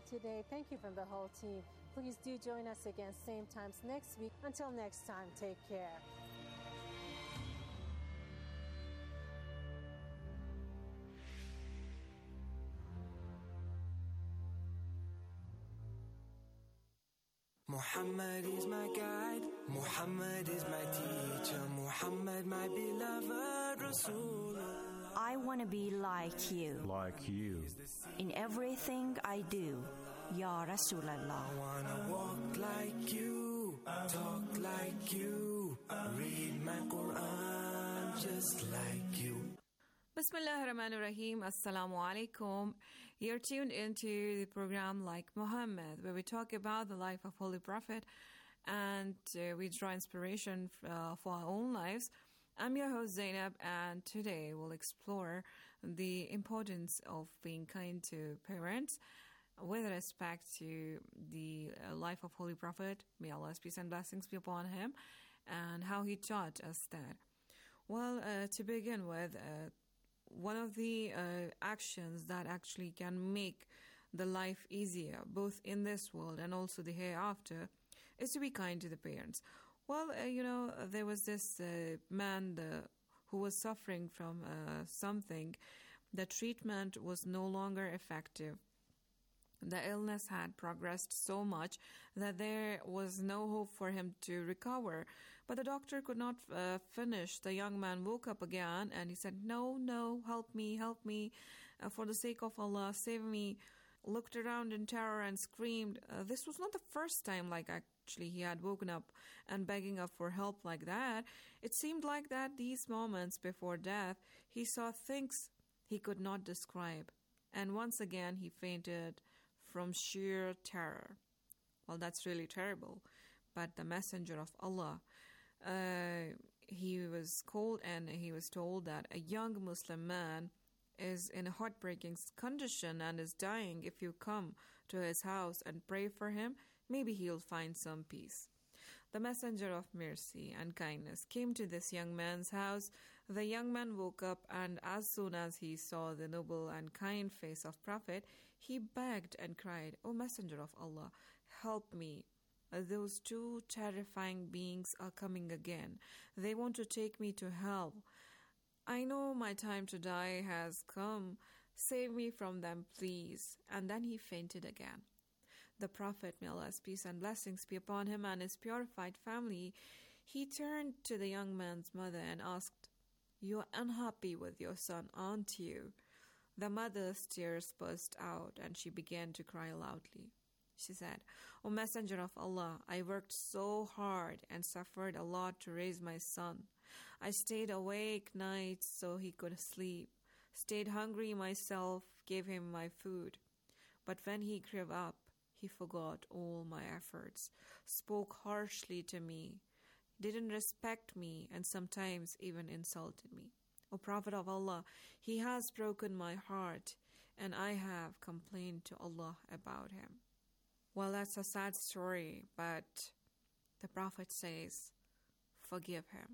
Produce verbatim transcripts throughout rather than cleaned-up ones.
for today. Thank you from the whole team. Please do join us again same times next week. Until next time, take care. Muhammad is my guide, Muhammad is my teacher, Muhammad my beloved Rasulullah. I want to be like you. Like you. In everything I do, Ya Rasulallah. I want to walk like you, talk like you, read my Quran just like you. Bismillah ar-Rahman ar-Rahim. Assalamu alaikum. You're tuned into the program Like Muhammad, where we talk about the life of Holy Prophet and uh, we draw inspiration uh, for our own lives. I'm your host Zainab, and today we'll explore the importance of being kind to parents with respect to the uh, life of Holy Prophet. May Allah's peace and blessings be upon him, and how he taught us that. Well, uh, to begin with, uh, one of the uh, actions that actually can make the life easier, both in this world and also the hereafter, is to be kind to the parents. Well, uh, you know, there was this uh, man the, who was suffering from uh, something. The treatment was no longer effective. The illness had progressed so much that there was no hope for him to recover. But the doctor could not uh, finish. The young man woke up again and he said, no, no, help me, help me. Uh, for the sake of Allah, save me. Looked around in terror and screamed. Uh, this was not the first time, like actually, he had woken up and begging up for help like that. It seemed like that these moments before death, he saw things he could not describe. And once again, he fainted from sheer terror. Well, that's really terrible. But the messenger of Allah, uh, he was called and he was told that a young Muslim man is in a heartbreaking condition and is dying. If you come to his house and pray for him, maybe he'll find some peace. The messenger of mercy and kindness came to this young man's house. The young man woke up, and as soon as he saw the noble and kind face of Prophet, he begged and cried, O messenger of Allah, help me. Those two terrifying beings are coming again. They want to take me to hell. I know my time to die has come. Save me from them, please. And then he fainted again. The Prophet, may Allah's peace and blessings be upon him and his purified family, he turned to the young man's mother and asked, "You're unhappy with your son, aren't you?" The mother's tears burst out and she began to cry loudly. She said, "O Messenger of Allah, I worked so hard and suffered a lot to raise my son. I stayed awake nights so he could sleep, stayed hungry myself, gave him my food. But when he grew up, he forgot all my efforts, spoke harshly to me, didn't respect me, and sometimes even insulted me. O Prophet of Allah, he has broken my heart, and I have complained to Allah about him." Well, that's a sad story, but the Prophet says, forgive him.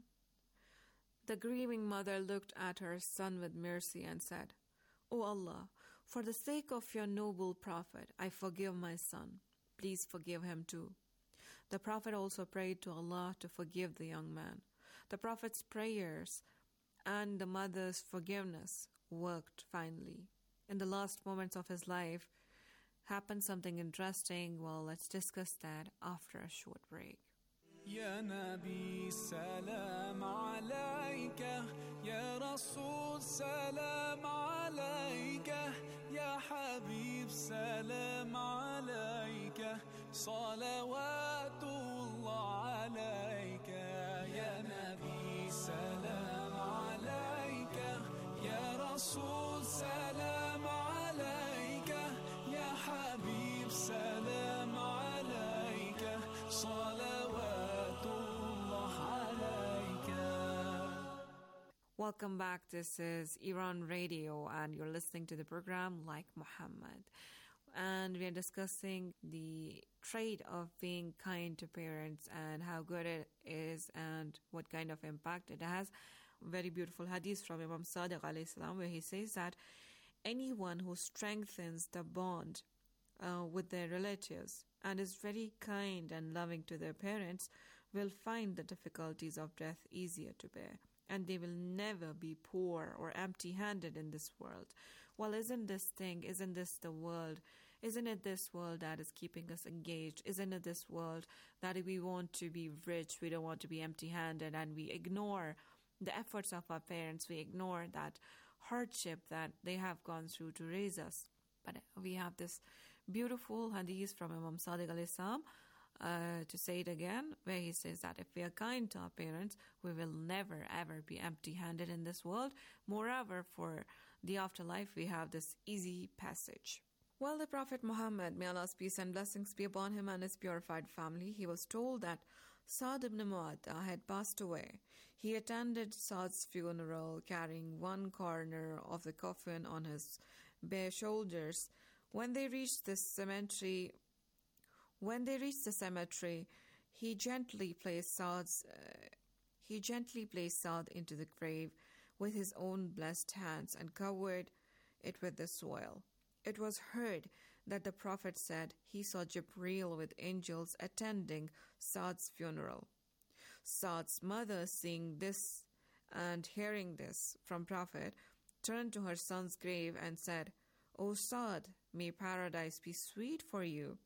The grieving mother looked at her son with mercy and said, "O Allah, for the sake of your noble Prophet, I forgive my son. Please forgive him too." The Prophet also prayed to Allah to forgive the young man. The Prophet's prayers and the mother's forgiveness worked finally. In the last moments of his life, happened something interesting. Well, let's discuss that after a short break. يا نبي سلام عليك يا رسول سلام عليك يا حبيب سلام عليك صلوات الله عليك يا نبي سلام عليك يا رسول سلام عليك يا حبيب سلام عليك صلوات الله عليك. Welcome back. This is Iran Radio and you're listening to the program Like Muhammad. And we are discussing the trait of being kind to parents and how good it is and what kind of impact it has. Very beautiful hadith from Imam Sadiq alayhi salam where he says that anyone who strengthens the bond uh, with their relatives and is very kind and loving to their parents will find the difficulties of death easier to bear, and they will never be poor or empty-handed in this world. Well, isn't this thing, isn't this the world, isn't it this world that is keeping us engaged? Isn't it this world that we want to be rich, we don't want to be empty-handed, and we ignore the efforts of our parents, we ignore that hardship that they have gone through to raise us. But we have this beautiful hadith from Imam Sadiq alayhi salam, uh, to say it again, where he says that if we are kind to our parents, we will never ever be empty-handed in this world. Moreover, for the afterlife, we have this easy passage. Well, the Prophet Muhammad, may Allah's peace and blessings be upon him and his purified family, he was told that Sa'd ibn Mu'adh had passed away. He attended Sa'd's funeral, carrying one corner of the coffin on his bare shoulders. When they reached the cemetery, when they reached the cemetery, he gently placed Sa'd's, uh, he gently placed Sa'd into the grave with his own blessed hands and covered it with the soil. It was heard that the Prophet said he saw Jibreel with angels attending Sa'd's funeral. Sa'd's mother, seeing this and hearing this from Prophet, turned to her son's grave and said, "O Sa'd, may paradise be sweet for you."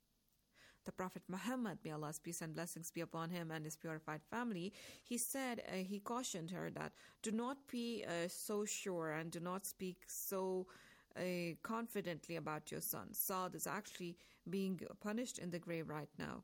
The Prophet Muhammad, may Allah's peace and blessings be upon him and his purified family, he said, uh, he cautioned her that do not be uh, so sure and do not speak so uh, confidently about your son. Sa'd is actually being punished in the grave right now.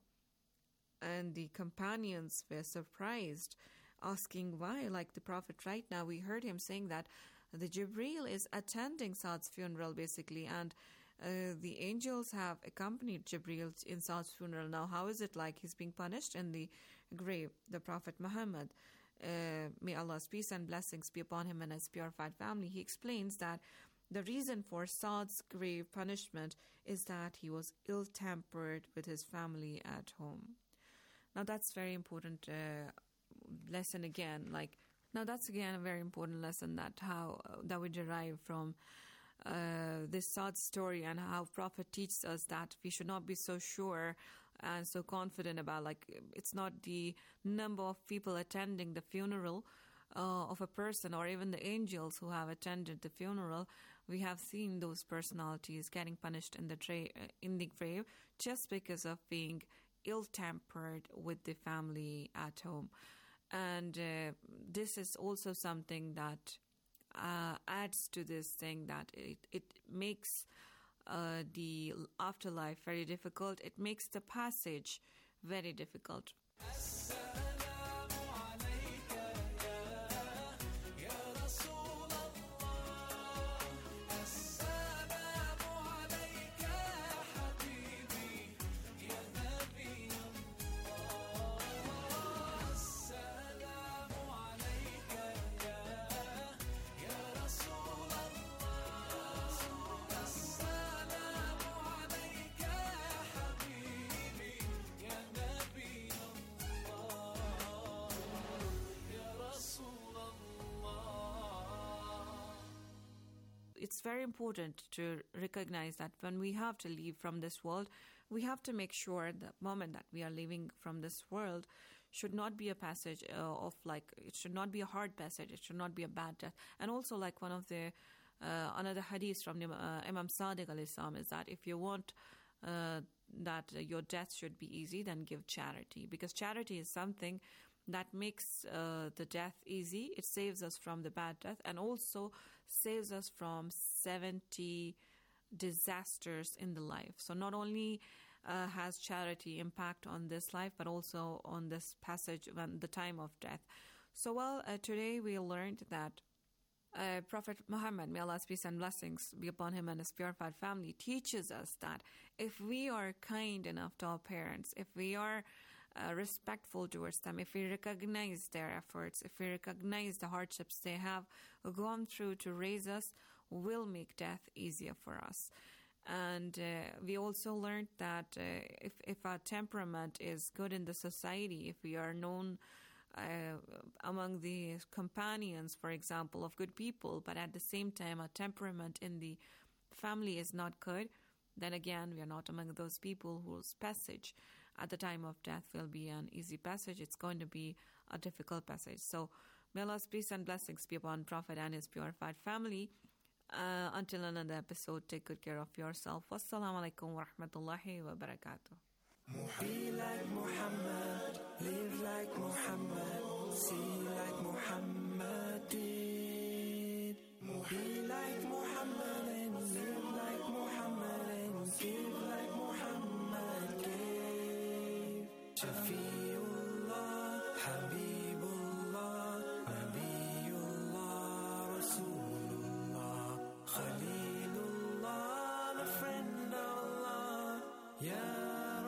And the companions were surprised, asking why. Like the Prophet right now, we heard him saying that the Jibreel is attending Sa'd's funeral basically, and uh, the angels have accompanied Jibreel in Sa'd's funeral. Now, how is it like he's being punished in the grave? The Prophet Muhammad, uh, may Allah's peace and blessings be upon him and his purified family, he explains that the reason for Sa'd's grave punishment is that he was ill-tempered with his family at home. Now, that's very important uh, lesson again. Like, now that's again a very important lesson that how uh, that we derive from uh, this sad story, and how Prophet teaches us that we should not be so sure and so confident about, like, it's not the number of people attending the funeral uh, of a person, or even the angels who have attended the funeral. We have seen those personalities getting punished in the tra- in the grave just because of being ill-tempered with the family at home. And uh, this is also something that uh, adds to this thing, that it, it makes uh, the afterlife very difficult. It makes the passage very difficult. It's very important to recognize that when we have to leave from this world, we have to make sure the moment that we are leaving from this world should not be a passage uh, of like, it should not be a hard passage, it should not be a bad death. And also, like one of the, uh, another hadith from uh, Imam Sadiq alayhi salam is that if you want uh, that your death should be easy, then give charity. Because charity is something that makes uh, the death easy. It saves us from the bad death, and also saves us from seventy disasters in the life. So not only uh, has charity impact on this life, but also on this passage when the time of death. So well, uh, today we learned that uh, Prophet Muhammad, may Allah's peace and blessings be upon him and his purified family, teaches us that if we are kind enough to our parents, if we are Uh, respectful towards them, if we recognize their efforts, if we recognize the hardships they have gone through to raise us, will make death easier for us. And uh, we also learned that uh, if, if our temperament is good in the society, if we are known uh, among the companions, for example, of good people, but at the same time our temperament in the family is not good, then again, we are not among those people whose passage at the time of death will be an easy passage. It's going to be a difficult passage. So may Allah's peace and blessings be upon Prophet and his purified family. Uh, until another episode, take good care of yourself. Wassalamu alaikum wa rahmatullahi wa barakatuh. Be like Muhammad, live like Muhammad, see like Muhammad did. Be like Muhammad and live like Muhammad and give like Muhammad gave. Shafiullah, Habibullah, Nabiullah, Rasulullah, Khalilullah, the friend of Allah, Ya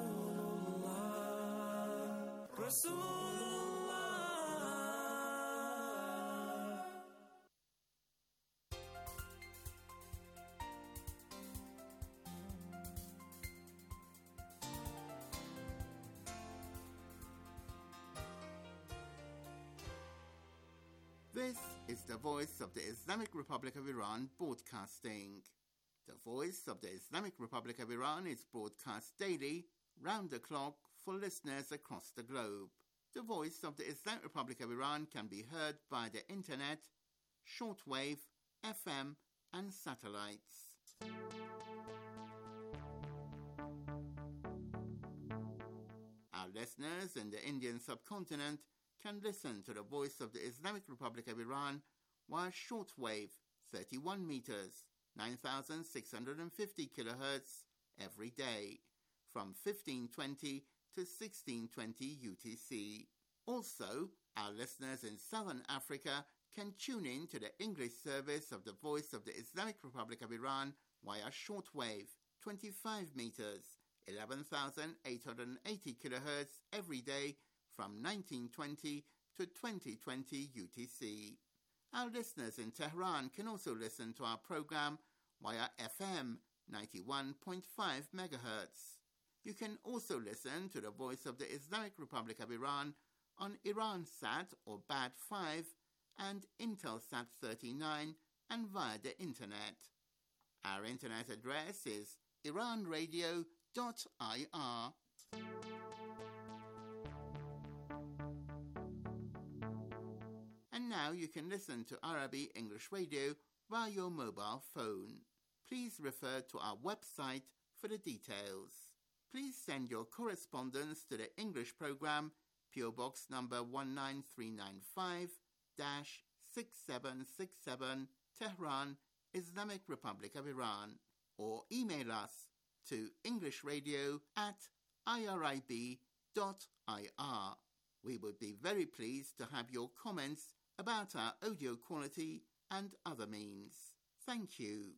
Rasulullah, Rasulullah. This is the voice of the Islamic Republic of Iran broadcasting. The voice of the Islamic Republic of Iran is broadcast daily, round the clock, for listeners across the globe. The voice of the Islamic Republic of Iran can be heard by the internet, shortwave, F M, and satellites. Our listeners in the Indian subcontinent can listen to the voice of the Islamic Republic of Iran via shortwave, thirty-one meters, nine thousand six hundred fifty kilohertz, every day, from fifteen twenty to sixteen twenty U T C. Also, our listeners in Southern Africa can tune in to the English service of the Voice of the Islamic Republic of Iran via shortwave, twenty-five meters, eleven thousand eight hundred eighty kilohertz, every day, from nineteen twenty to twenty twenty U T C. Our listeners in Tehran can also listen to our program via F M ninety-one point five megahertz. You can also listen to the Voice of the Islamic Republic of Iran on Iransat or B A D five and Intelsat thirty-nine and via the internet. Our internet address is iran radio dot I R. And now you can listen to Arabic English radio via your mobile phone. Please refer to our website for the details. Please send your correspondence to the English program, P O Box number one nine three nine five, six seven six seven, Tehran, Islamic Republic of Iran, or email us to englishradio at irib dot I R. We would be very pleased to have your comments about our audio quality and other means. Thank you.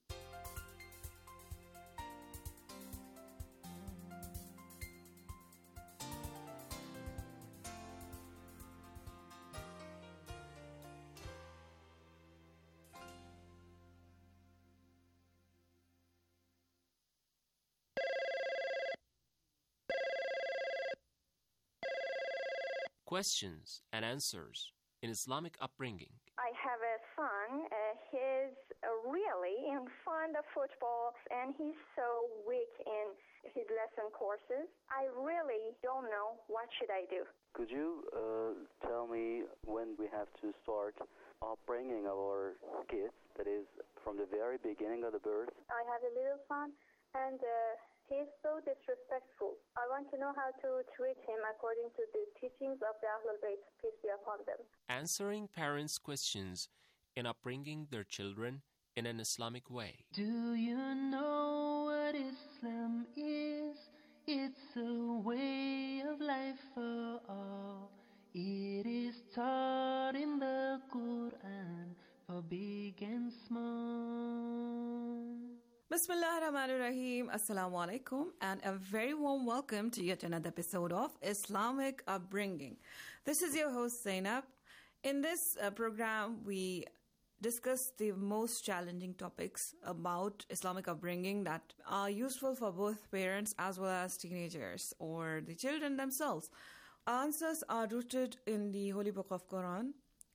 Questions and answers in Islamic upbringing. I have a son. Uh, he's uh, really in fond of football, and he's so weak in his lesson courses. I really don't know what should I do. Could you uh, tell me when we have to start upbringing our kids, that is, from the very beginning of the birth? I have a little son, and uh, he's so disrespectful. I want to know how to treat him according to the teachings of the Ahlul Bayt, peace be upon them. Answering parents' questions in upbringing their children in an Islamic way. Do you know what Islam is? It's a way of life for all. It is taught in the Quran for big and small. Bismillah ar-Rahman ar-Rahim. Assalamu alaikum, and a very warm welcome to yet another episode of Islamic Upbringing. This is your host Zainab. In this uh, program, we discuss the most challenging topics about Islamic upbringing that are useful for both parents as well as teenagers or the children themselves. Our answers are rooted in the Holy Book of Quran,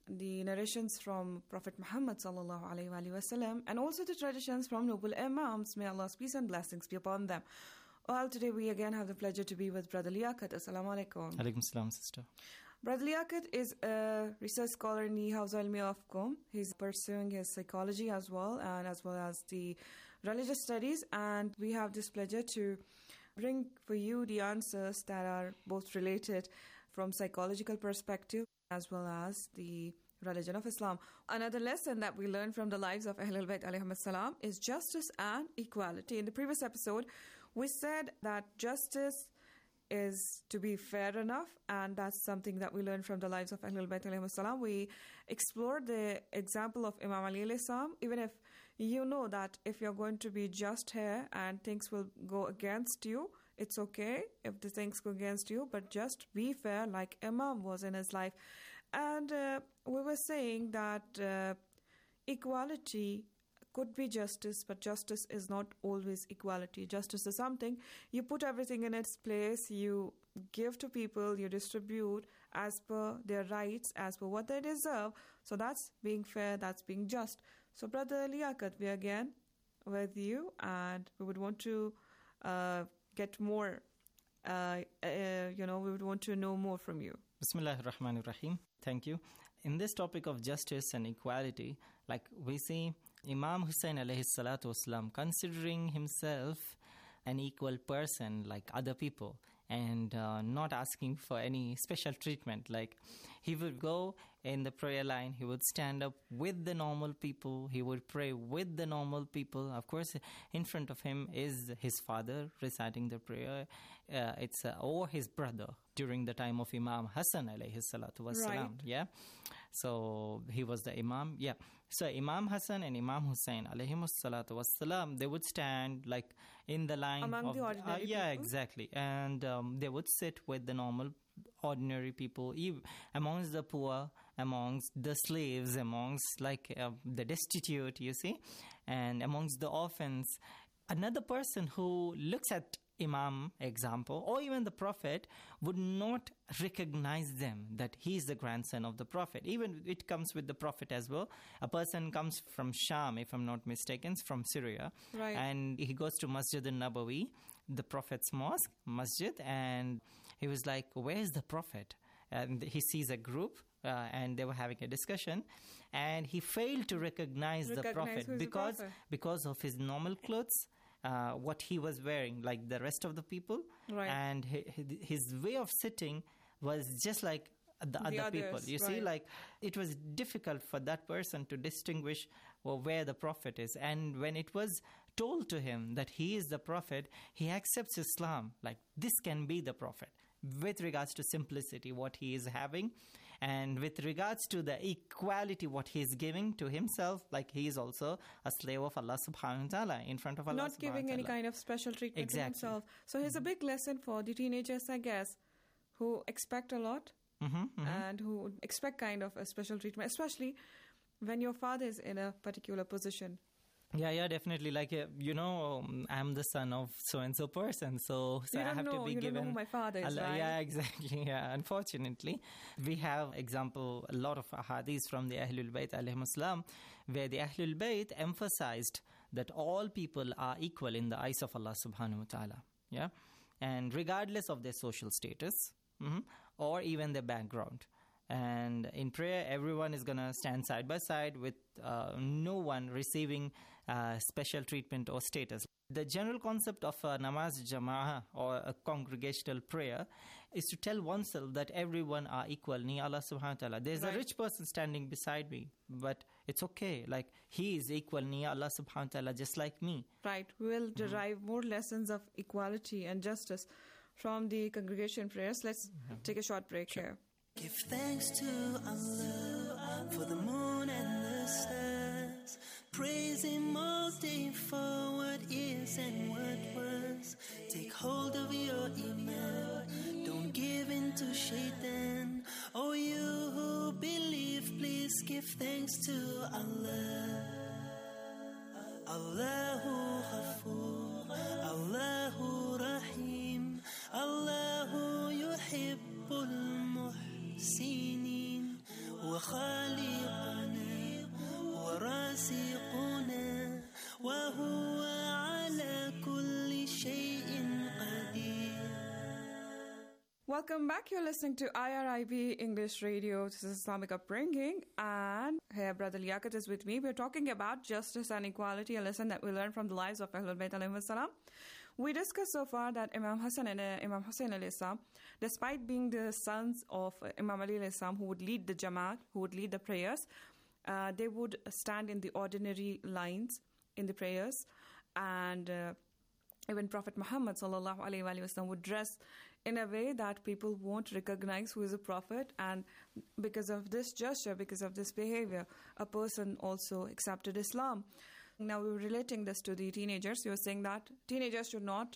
the narrations from Prophet Muhammad sallallahu alaihi wasallam, and also the traditions from noble Imams. May Allah's peace and blessings be upon them. Well, today we again have the pleasure to be with Brother Liaquat. Assalamu alaikum. Alaikum salam, sister. Brother Liaquat is a research scholar in the Hawza Ilmiya of Qom. He's pursuing his psychology as well, and as well as the religious studies. And we have this pleasure to bring for you the answers that are both related from psychological perspective as well as the religion of Islam. Another lesson that we learned from the lives of Ahlul Bayt alayhim salam is justice and equality. In the previous episode, we said that justice is to be fair enough, and that's something that we learned from the lives of Ahlul Bayt alayhim salam. We explored the example of Imam Ali alayhi salam. Even if you know that if you're going to be just here and things will go against you, it's okay if the things go against you, but just be fair like Imam was in his life. And uh, we were saying that uh, equality could be justice, but justice is not always equality. Justice is something, you put everything in its place, you give to people, you distribute as per their rights, as per what they deserve. So that's being fair, that's being just. So Brother Liaquat, we are again with you, and we would want to uh, get more, uh, uh, you know, we would want to know more from you. Bismillahir Rahmanir Rahim. Thank you. In this topic of justice and equality, like we see Imam Hussain alayhi salatu wasalam considering himself an equal person like other people, and uh, not asking for any special treatment. Like he would go in the prayer line, he would stand up with the normal people, he would pray with the normal people. Of course, in front of him is his father reciting the prayer, uh, it's uh, or his brother during the time of Imam Hassan alayhi salatu wasalam. Right. Yeah. So he was the Imam. Yeah. So Imam Hassan and Imam Hussain alayhi salatu wasalam, they would stand like in the line among of the ordinary uh, yeah, people? Exactly. And um, they would sit with the normal ordinary people, ev- amongst the poor, amongst the slaves, amongst like uh, the destitute, you see, and amongst the orphans. Another person who looks at Imam example or even the Prophet would not recognize them that he is the grandson of the Prophet. Even it comes with the Prophet as well. A person comes from Sham, if I'm not mistaken, from Syria, right, and he goes to Masjid al-Nabawi, the Prophet's mosque, masjid, and he was like, where's the Prophet? And he sees a group uh, and they were having a discussion, and he failed to recognize, recognize the Prophet because, the Prophet? because of his normal clothes. Uh, what he was wearing, like the rest of the people, right, and his, his way of sitting was just like the, the other others, people. You right. see, like it was difficult for that person to distinguish well, where the Prophet is. And when it was told to him that he is the Prophet, he accepts Islam. Like this can be the Prophet with regards to simplicity, what he is having. And with regards to the equality, what he is giving to himself, like he is also a slave of Allah subhanahu wa ta'ala in front of Allah. Not giving any kind of special treatment exactly. to himself. So here's a big lesson for the teenagers, I guess, who expect a lot mm-hmm, mm-hmm. and who expect kind of a special treatment, especially when your father is in a particular position. Yeah, yeah, definitely. Like, uh, you know, um, I'm the son of so-and-so person, so, so you I don't have know, to be you given... You don't know who my father is, Allah, right? Yeah, exactly. Yeah, unfortunately. We have, example, a lot of ahadith from the Ahlul Bayt alayhim salam, where the Ahlul Bayt emphasized that all people are equal in the eyes of Allah subhanahu wa ta'ala. Yeah? And regardless of their social status, mm-hmm, or even their background. And in prayer, everyone is going to stand side by side with uh, no one receiving uh, special treatment or status. The general concept of a namaz jama'ah or a congregational prayer is to tell oneself that everyone are equal. Ni Allah subhanahu wa ta'ala. There's right. a rich person standing beside me, but it's okay. Like he is equal. Ni Allah subhanahu wa ta'ala, just like me. Right. We will derive mm-hmm. more lessons of equality and justice from the congregation prayers. Let's mm-hmm. take a short break sure. here. Give thanks to Allah for the moon and the stars. Praise Him all day for what is and what was. Take hold of your iman. Don't give in to shaitan. Oh, you who believe, please give thanks to Allah. Allahu Ghafoor, Allahu Rahim, Allahu Yuhibbul Muhsinin wa Khali Welcome back. You're listening to I R I B English Radio. This is Islamic Upbringing. And here, Brother Liaquat is with me. We're talking about justice and equality, a lesson that we learned from the lives of Ahlul Bayt alayhi salam. We discussed so far that Imam Hassan and uh, Imam Hussein alayhi salam, despite being the sons of uh, Imam Ali alayhi salam, who would lead the Jamaat, who would lead the prayers, uh, they would stand in the ordinary lines in the prayers. And uh, even Prophet Muhammad sallallahu alayhi wa sallam would dress in a way that people won't recognize who is a prophet, and because of this gesture, because of this behavior, a person also accepted Islam. Now we were relating this to the teenagers. You were saying that teenagers should not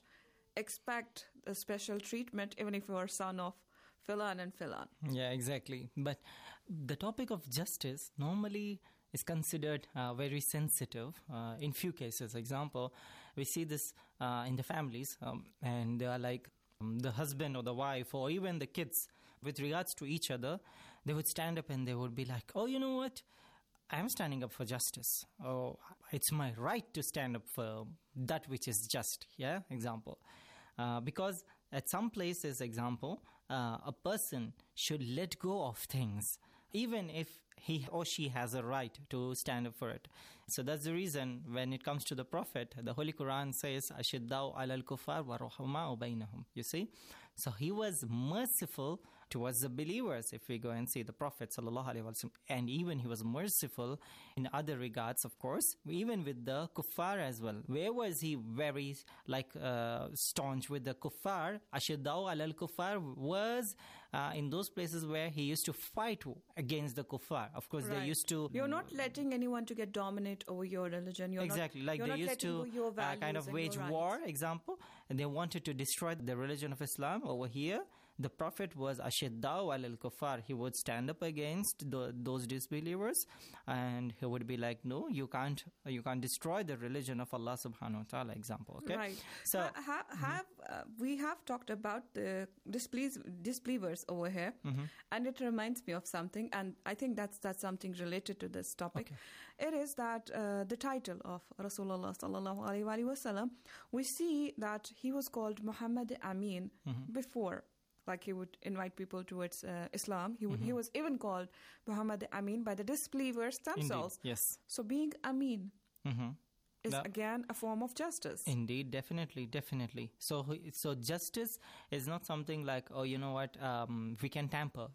expect a special treatment even if you are son of Filan and Filan. Yeah, exactly. But the topic of justice normally is considered uh, very sensitive uh, in few cases. Example, we see this uh, in the families um, and they are like, Um, the husband or the wife or even the kids, with regards to each other, they would stand up and they would be like, oh, you know what? I am standing up for justice. Oh, it's my right to stand up for that which is just. Yeah, example. Uh, because at some places, example, uh, a person should let go of things, even if he or she has a right to stand up for it. So that's the reason when it comes to the Prophet, the Holy Quran says, Ashiddau alal kufar wa ruhama'u bainahum. You see? So he was merciful towards the believers, if we go and see the Prophet sallallahu alaihi wasallam. And even he was merciful in other regards, of course, even with the kuffar as well. Where was he very like uh, staunch with the kuffar? Ashiddau alal kufar was uh, in those places where he used to fight against the kuffar. Of course, right. They used to... You're not letting anyone to get dominant over your religion. You're exactly. Not, like they used to uh, kind of wage war, example, and they wanted to destroy the religion of Islam. Over here, the Prophet was Ashiddau alal kufar. He would stand up against the, those disbelievers, and he would be like, no, you can't you can't destroy the religion of Allah subhanahu wa ta'ala, example. Okay? Right. So, ha, ha, have, uh, we have talked about the displeas- disbelievers over here, mm-hmm. and it reminds me of something, and I think that's, that's something related to this topic. Okay. It is that uh, the title of Rasulullah sallallahu alaihi wasallam, we see that he was called Muhammad Amin mm-hmm. before. Like he would invite people towards uh, Islam. He would, mm-hmm. he was even called Muhammad Amin by the disbelievers themselves. Indeed, yes. So being Amin mm-hmm. is no. again a form of justice. Indeed, definitely, definitely. So, so justice is not something like, oh, you know what, um, we can tamper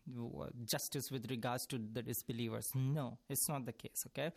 justice with regards to the disbelievers. No, it's not the case, okay?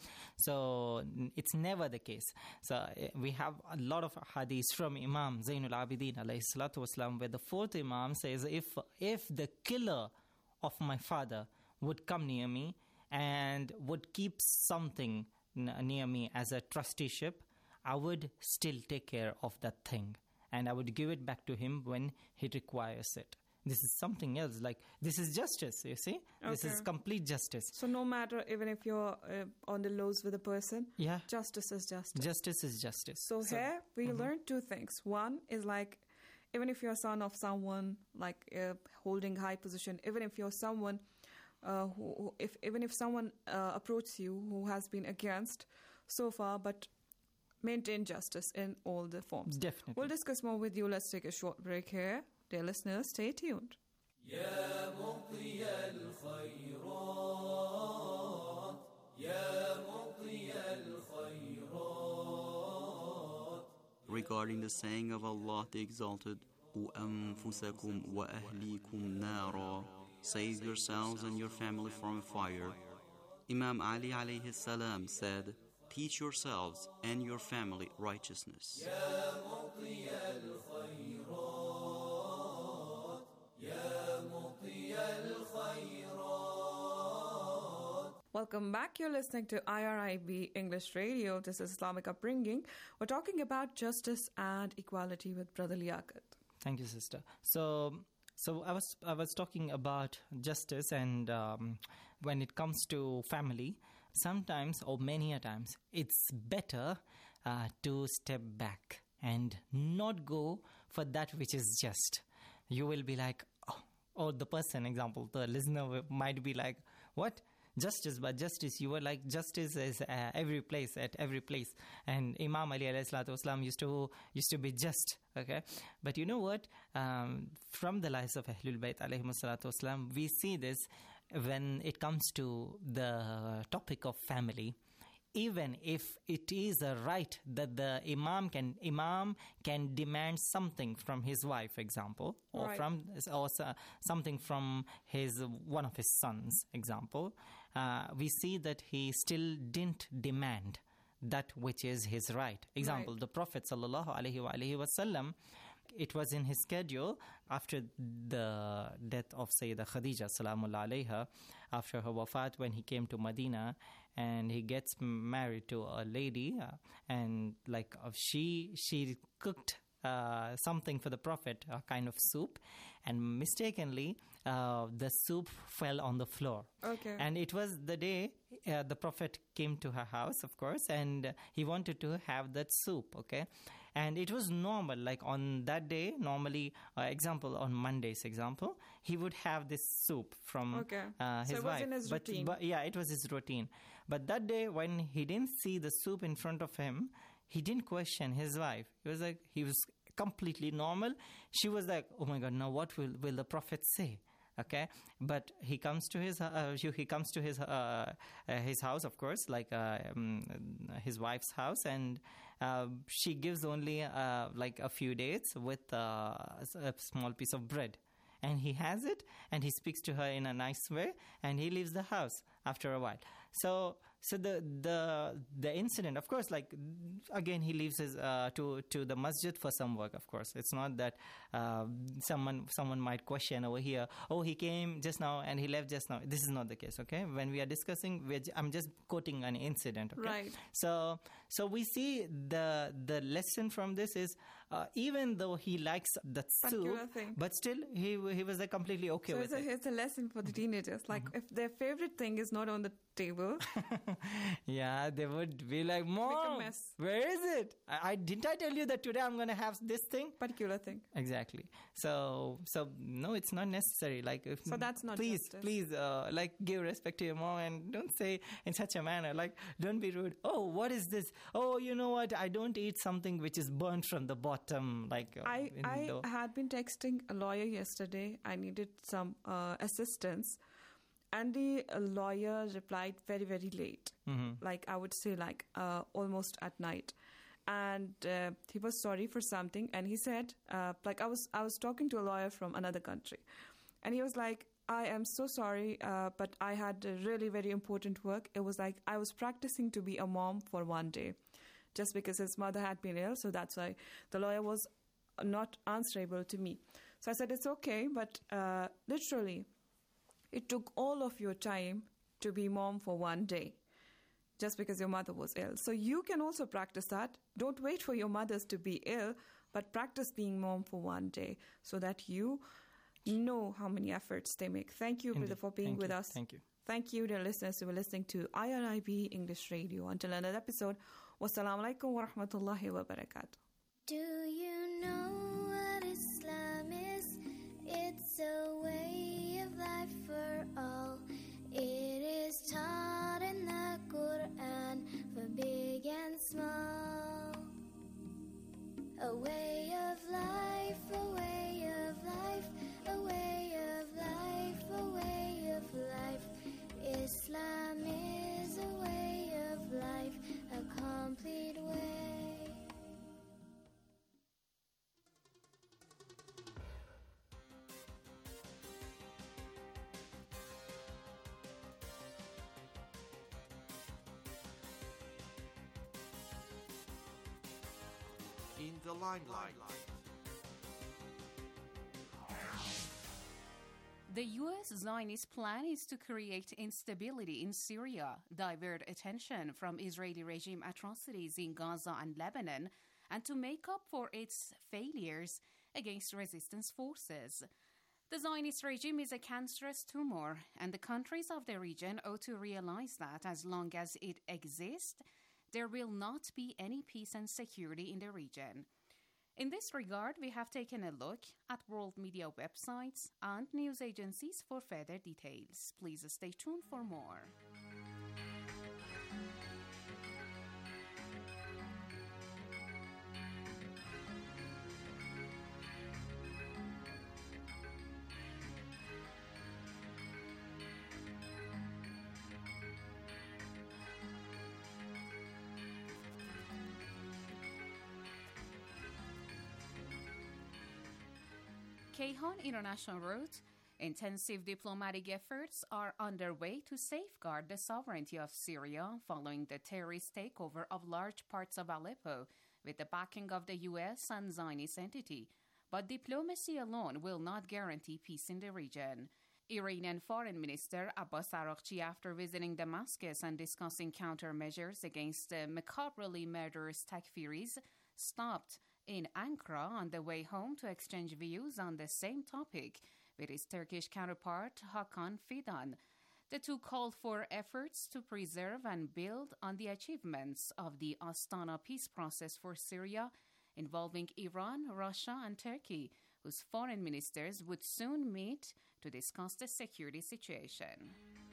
So, it's never the case. So, we have a lot of hadiths from Imam Zainul Abidin, alayhi salatu wasalam, where the fourth Imam says, if, if the killer of my father would come near me and would keep something near me as a trusteeship, I would still take care of that thing and I would give it back to him when he requires it. This is something else. Like, this is justice, you see? Okay. This is complete justice. So no matter, even if you're uh, on the lows with a person, yeah, justice is justice. Justice is justice. So, so here we mm-hmm. learn two things. One is like, even if you're son of someone like uh, holding high position, even if you're someone Uh, who, if even if someone uh, approaches you who has been against so far, but maintain justice in all the forms. Definitely. We'll discuss more with you. Let's take a short break here. Dear listeners, stay tuned. Regarding the saying of Allah the Exalted, أَنفُسَكُمْ وَأَهْلِيكُمْ نَارًا, save yourselves and your family from fire. Imam Ali alayhi salam said, teach yourselves and your family righteousness. Welcome back. You're listening to I R I B English Radio. This is Islamic Upbringing. We're talking about justice and equality with Brother Liaquat. Thank you, sister. So, so I was I was talking about justice, and um, when it comes to family, sometimes or many a times, it's better uh, to step back and not go for that which is just. You will be like, oh, or the person, example, the listener might be like, what? Justice, but justice, you were like, justice is uh, every place, at every place. And Imam Ali alayhi salatu wasalam used to, used to be just, Okay, but you know what? Um, from the lives of Ahlul Bayt alayhimus salatu wasalam, we see this when it comes to the topic of family. Even if it is a right that the imam can imam can demand something from his wife, for example, or Right. from or so- something from his one of his sons, example, uh, we see that he still didn't demand that which is his right. Example, Right. the Prophet sallallahu alaihi wa alihi wasallam, it was in his schedule after the death of Sayyidah Khadija salamullah alayha, after her wafat, when he came to Medina and he gets married to a lady, uh, and like uh, she she cooked uh, something for the Prophet, a kind of soup, and mistakenly uh, the soup fell on the floor. Okay. And it was the day uh, the Prophet came to her house, of course, and uh, he wanted to have that soup, okay? And it was normal, like on that day, normally, uh, example, on Mondays, example, he would have this soup from Okay. uh, So his it wife. was in his but, routine. but yeah, it was his routine. But that day, when he didn't see the soup in front of him, he didn't question his wife. He was like, he was completely normal. She was like, oh my God, now what will, will the Prophet say? Okay, but he comes to his uh, he comes to his uh, uh, his house, of course, like uh, um, his wife's house, and uh, she gives only uh, like a few dates with uh, a small piece of bread, and he has it, and he speaks to her in a nice way, and he leaves the house after a while. So, so the the the incident, of course, like again, he leaves his uh, to to the masjid for some work. Of course, it's not that uh, someone someone might question over here. Oh, he came just now and he left just now. This is not the case. Okay, when we are discussing, we're, j- I'm just quoting an incident. Okay? Right. So, so we see the the lesson from this is uh, even though he likes the Particular soup, thing. but still he he was like completely okay So with it's a, it. it's a lesson for the teenagers. Like, if their favorite thing is not on the table, Yeah, they would be like, Mom, mess. where is it? I, I didn't I tell you that today I'm gonna have this thing? particular thing. Exactly. So, so no, it's not necessary. Like, if, So that's not please, justice. please, uh, like, give respect to your mom and don't say in such a manner. Like, don't be rude. Oh, what is this? Oh, you know what? I don't eat something which is burnt from the bottom. Like, uh, I, in I the- had been texting a lawyer yesterday. I needed some uh, assistance. And the uh, lawyer replied very, very late. Mhm. Like, I would say, like, uh, almost at night. And uh, he was sorry for something. And he said, uh, like, I was, I was talking to a lawyer from another country. And he was like, I am so sorry, uh, but I had a really very important work. It was like I was practicing to be a mom for one day, just because his mother had been ill. So that's why the lawyer was not answerable to me. So I said, it's okay, but uh, literally, it took all of your time to be mom for one day, just because your mother was ill. So you can also practice that. Don't wait for your mothers to be ill, but practice being mom for one day so that you know how many efforts they make. Thank you, brother, Indeed. for being Thank with you. us. Thank you. Thank you, dear listeners, who were listening to I R I B English Radio. Until another episode, wassalamu alaikum wa rahmatullahi wa barakatuh. Do you know what Islam is? It's a way of life for all. It is taught in the Quran for big and small. A way of life, a way of life, a way of life, a way of life. Islam is a way of life, a complete way. In the limelight. The U S Zionist plan is to create instability in Syria, divert attention from Israeli regime atrocities in Gaza and Lebanon, and to make up for its failures against resistance forces. The Zionist regime is a cancerous tumor, and the countries of the region ought to realize that as long as it exists, there will not be any peace and security in the region. In this regard, we have taken a look at world media websites and news agencies for further details. Please stay tuned for more. Kayhan International route, intensive diplomatic efforts are underway to safeguard the sovereignty of Syria following the terrorist takeover of large parts of Aleppo with the backing of the U S and Zionist entity. But diplomacy alone will not guarantee peace in the region. Iranian Foreign Minister Abbas Araghchi, after visiting Damascus and discussing countermeasures against the macabrely murderous Takfiris, stopped in Ankara on the way home to exchange views on the same topic with his Turkish counterpart Hakan Fidan. The two called for efforts to preserve and build on the achievements of the Astana peace process for Syria, involving Iran, Russia, and Turkey, whose foreign ministers would soon meet to discuss the security situation.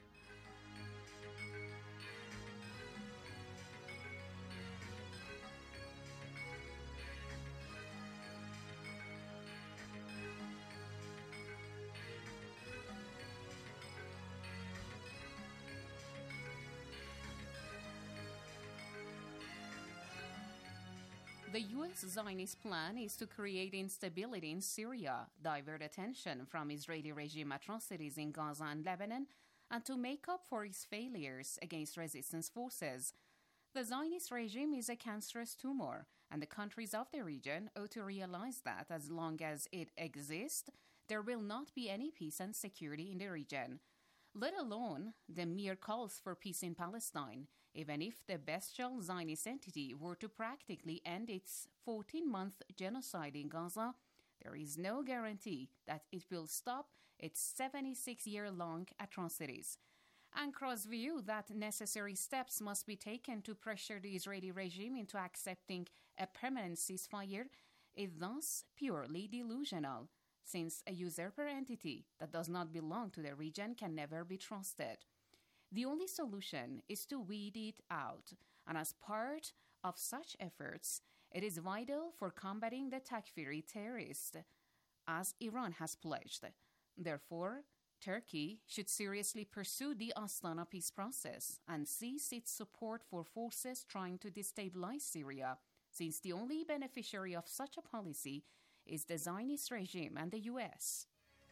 The U S Zionist plan is to create instability in Syria, divert attention from Israeli regime atrocities in Gaza and Lebanon, and to make up for its failures against resistance forces. The Zionist regime is a cancerous tumor, and the countries of the region ought to realize that as long as it exists, there will not be any peace and security in the region, let alone the mere calls for peace in Palestine. Even if the bestial Zionist entity were to practically end its fourteen-month genocide in Gaza, there is no guarantee that it will stop its seventy-six-year-long atrocities. Ankara's view that necessary steps must be taken to pressure the Israeli regime into accepting a permanent ceasefire is thus purely delusional, since a usurper entity that does not belong to the region can never be trusted. The only solution is to weed it out, and as part of such efforts, it is vital for combating the Takfiri terrorists, as Iran has pledged. Therefore, Turkey should seriously pursue the Astana peace process and cease its support for forces trying to destabilize Syria, since the only beneficiary of such a policy is the Zionist regime and the U S.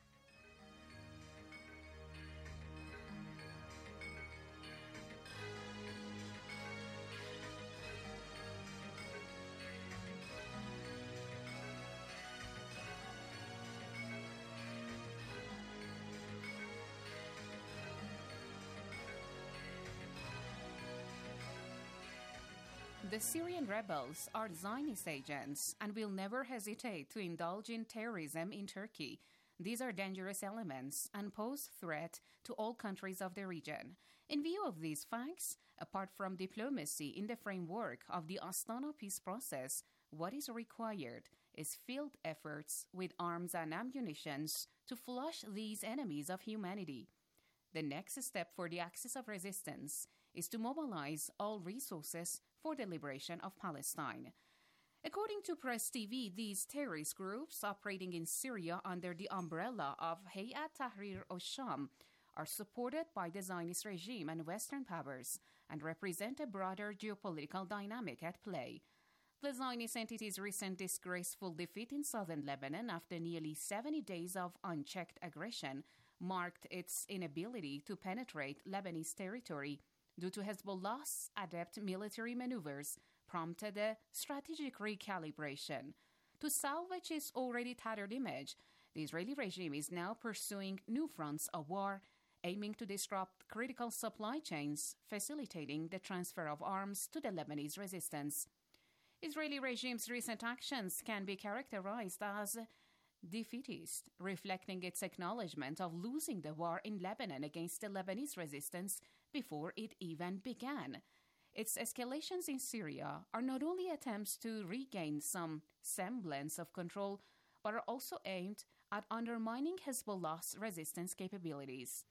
The Syrian rebels are Zionist agents and will never hesitate to indulge in terrorism in Turkey. These are dangerous elements and pose threat to all countries of the region. In view of these facts, apart from diplomacy in the framework of the Astana peace process, what is required is field efforts with arms and ammunition to flush these enemies of humanity. The next step for the axis of resistance is to mobilize all resources for the liberation of Palestine. According to Press T V, these terrorist groups operating in Syria under the umbrella of Hayat Tahrir al-Sham are supported by the Zionist regime and Western powers and represent a broader geopolitical dynamic at play. The Zionist entity's recent disgraceful defeat in southern Lebanon after nearly seventy days of unchecked aggression marked its inability to penetrate Lebanese territory due to Hezbollah's adept military maneuvers, prompted a strategic recalibration. To salvage its already tattered image, the Israeli regime is now pursuing new fronts of war, aiming to disrupt critical supply chains, facilitating the transfer of arms to the Lebanese resistance. Israeli regime's recent actions can be characterized as defeatist, reflecting its acknowledgement of losing the war in Lebanon against the Lebanese resistance before it even began. Its escalations in Syria are not only attempts to regain some semblance of control, but are also aimed at undermining Hezbollah's resistance capabilities.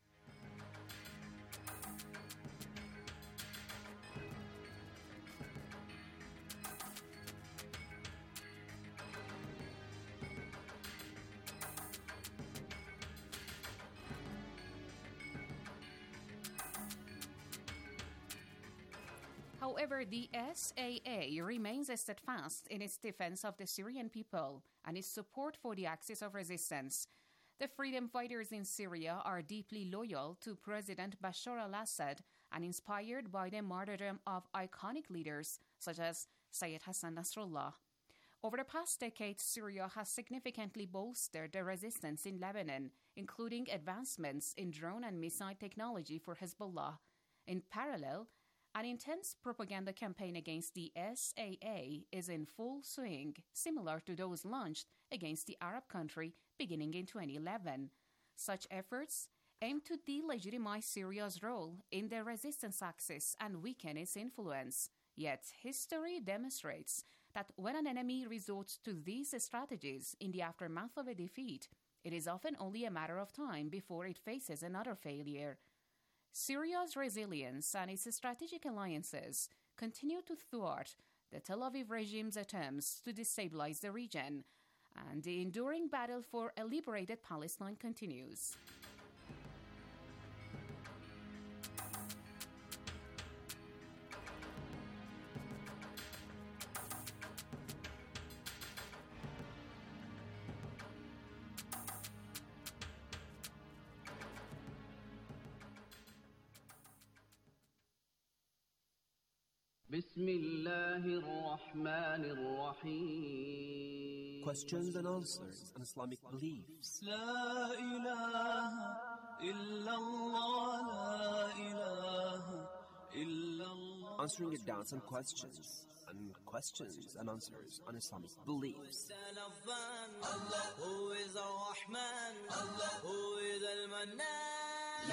However, the S A A remains steadfast in its defense of the Syrian people and its support for the axis of resistance. The freedom fighters in Syria are deeply loyal to President Bashar al-Assad and inspired by the martyrdom of iconic leaders such as Sayyid Hassan Nasrallah. Over the past decade, Syria has significantly bolstered the resistance in Lebanon, including advancements in drone and missile technology for Hezbollah. In parallel, an intense propaganda campaign against the S A A is in full swing, similar to those launched against the Arab country beginning in twenty eleven. Such efforts aim to delegitimize Syria's role in the resistance axis and weaken its influence. Yet, history demonstrates that when an enemy resorts to these strategies in the aftermath of a defeat, it is often only a matter of time before it faces another failure. Syria's resilience and its strategic alliances continue to thwart the Tel Aviv regime's attempts to destabilize the region, and the enduring battle for a liberated Palestine continues. بسم الله الرحمن الرحيم. Questions and answers on Islamic beliefs. لا إله إلا الله لا إله إلا الله. Answering your doubts and questions, and questions and answers on Islamic beliefs. Allah who is Ar-Rahman, Allah who is Al-Mannan.